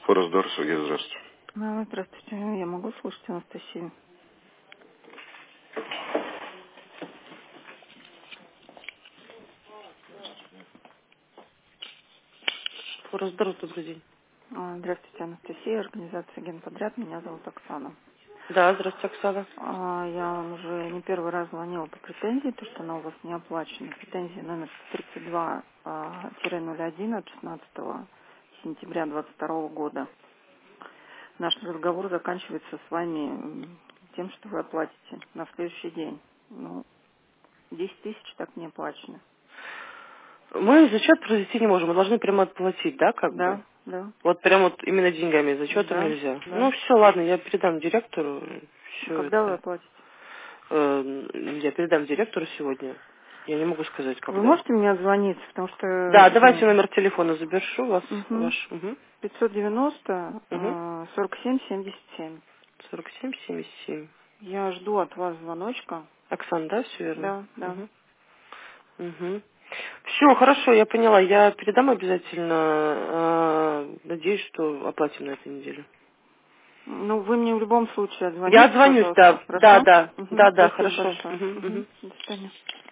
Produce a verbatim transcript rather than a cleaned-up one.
Форосдор, Сергей, здравствуйте. А, Здравствуйте, я могу слушать Анастасию? Форосдор, добрый день. А, Здравствуйте, Анастасия, организация Генподряд, меня зовут Оксана. Да, здравствуйте, Оксана. А, Я вам уже не первый раз звонила по претензии, то, что она у вас не оплачена. Претензия номер тридцать два ноль один от шестнадцатого сентября двадцать второго года. Наш разговор заканчивается с вами м, тем, что вы оплатите на следующий день. Ну, десять тысяч так не оплачены. Мы зачет произвести не можем, мы должны прямо отплатить, да, как бы? Да, да, Вот прям вот именно деньгами, зачетом да, нельзя. да. Ну, все, ладно, я передам директору все Когда вы это. оплатите? Э, я передам директору сегодня. Я не могу сказать, Вы когда. можете мне отзвониться, потому что, Да, давайте ну, номер телефона забершу вас, угу, ваш. Угу. пятьсот девяносто Угу. сорок семь семьдесят семь. сорок семь семьдесят семь. Я жду от вас звоночка. Оксана, да, все верно? Да, да. Угу. Угу. Все, хорошо, я поняла. Я передам обязательно. э, Надеюсь, что оплатим на этой неделе. Ну, вы мне в любом случае Я отзвоните, отзвонюсь, пожалуйста, да. Да, хорошо? да. Угу, Да, да, спасибо хорошо. большое. Угу, Угу, угу. до свидания.